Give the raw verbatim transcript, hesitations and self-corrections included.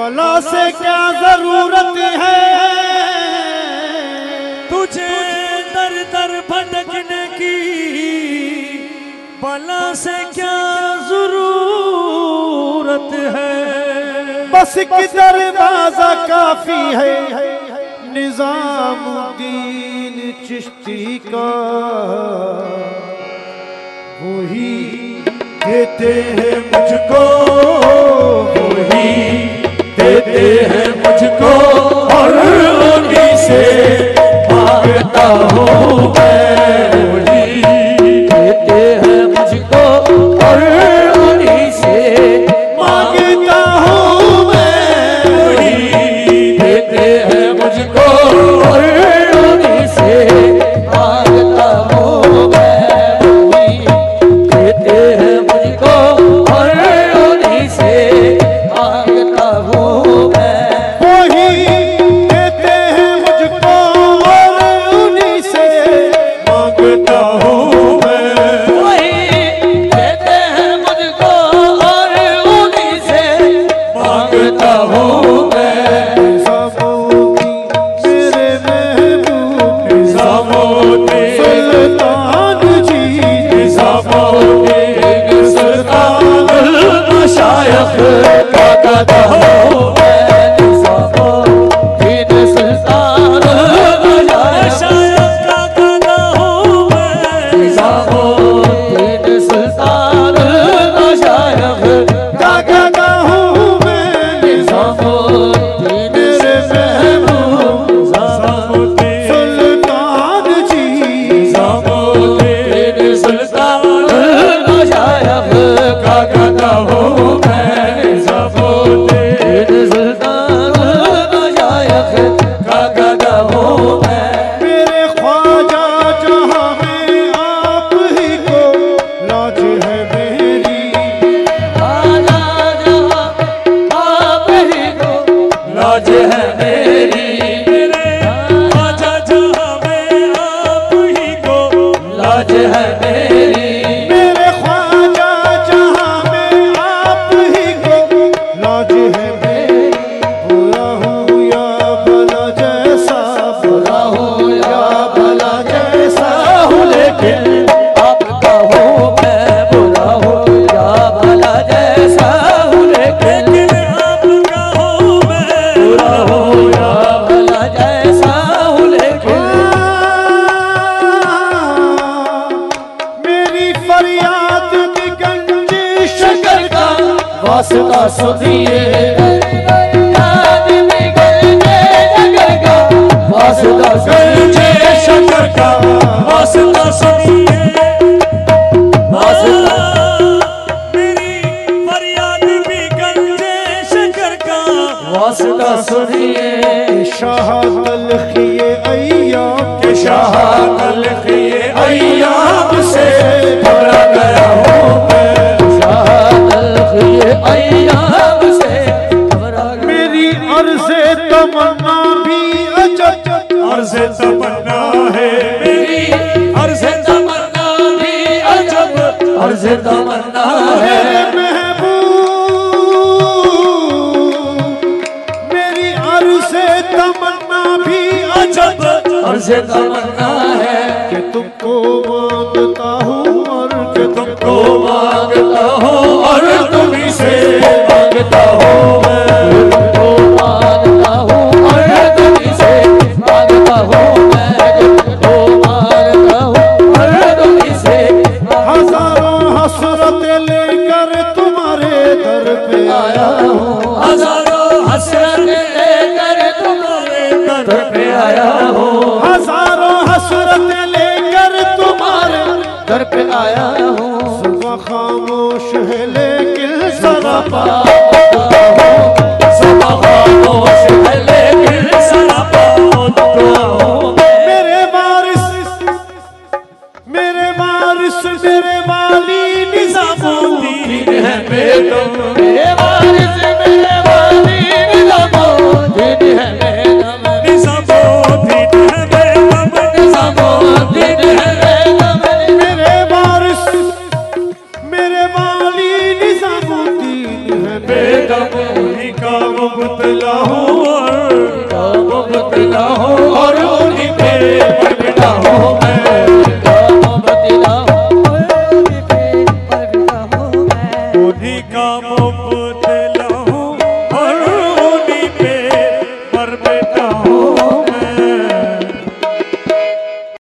बला से क्या जरूरत है तुझे दर दर भटकने की, बला से क्या जरूरत है। बस कि दरवाजा काफी है निजामुद्दीन चिश्ती का, वही देते हैं मुझको, वही देते हैं मुझको और उन्हीं से मांगता हूँ मैं। वही देते हैं मुझको और उन्हीं से मांगता हूँ मैं। वही देते हैं मुझको और उन्हीं से मांगता हूँ मैं। वही देते हैं मुझको और उन्हीं से मांगता हूँ मैं। वही देते हैं मुझको और उन्हीं से मांगता हूँ मैं। वही देते हैं मुझको और उन्हीं से मांगता हूँ मैं। निज़ामुद्दीन मेरे महबूब निज़ामुद्दीन सुल्तान जी, निज़ामुद्दीन सुल्तान मशाइख़ का गदा हूँ मैं। निज़ामुद्दीन सुल्तान मशाइख़ का गदा हूँ मैं। निज़ामुद्दीन सुल्तान मशाइख़ का गदा हूँ मैं। निज़ामुद्दीन मेरे महबूब निज़ामुद्दीन सुल्तान जी, निज़ामुद्दीन सुल्तान मशाइख़ का गदा हूँ मैं। निज़ामुद्दीन सुल्तान मशाइख़ का गदा हूँ मैं। मेरे ख्वाजा जहाँ में आप ही को लाज है मेरी, आजा जहाँ आप ही को लाज है मेरी। मेरे आजा जहाँ में आप ही को लाज है मेरी। मेरे ख्वाजा जहाँ में आप ही को लाज है मेरी। बुरा हूँ या भला जैसा, बुरा हूँ या भला जैसा हूँ, लेकिन आपका हूँ मैं। बुरा हूँ या भला जैसा हूँ, लेकिन आपका हूँ मैं। बुरा हूँ या भला जैसा हूँ, लेकिन मेरी फरियाद भी गंजी शकर का वास्ता सुनिए। याद में गंजे शकर का वास्ता सुनिए। शकर का वास्ता सुनिए। वास्ता मेरी फरियाद भी गंजे शकर का वास्ता सुनिए। शाह तलखिए अय्याम के शाह तलखिए अय्याम से घबरा गया हूँ मैं। शाह तलखिए अय्याम से घबरा गया। मेरी अर्ज़े तमन्ना भी अजब, अर्ज़े तमन्ना है मेरी। अर्ज़े तमन्ना भी अजब। अर्ज़े तमन्ना है मेरे महबूब मेरी अर्ज़े तमन्ना भी अजब, अर्ज़े तमन्ना है कि तुमको मांगता हूँ और कि तुमको मांगता हूँ और तुम्हीं से मांगता हूँ मैं। तुमको मांगता हूँ और तुम्हीं से मांगता हूँ मैं। तुमको मांगता हूँ और तुम्हीं से हजारों हसरतें लेकर तुम्हारे दर पे आया हूँ। हजारों हसरतें लेकर तुम्हारे दर पे आया हूँ। हजारों हसरतें लेकर तुम्हारे दर पे आया हूँ। सुबह खामोश है लेकिन सरापा, सुबह खामोश है लेकिन सरापा हूँ। मेरे वारिस मेरे वारिस मेरे वाली निज़ामुद्दीन है बेटो मेरे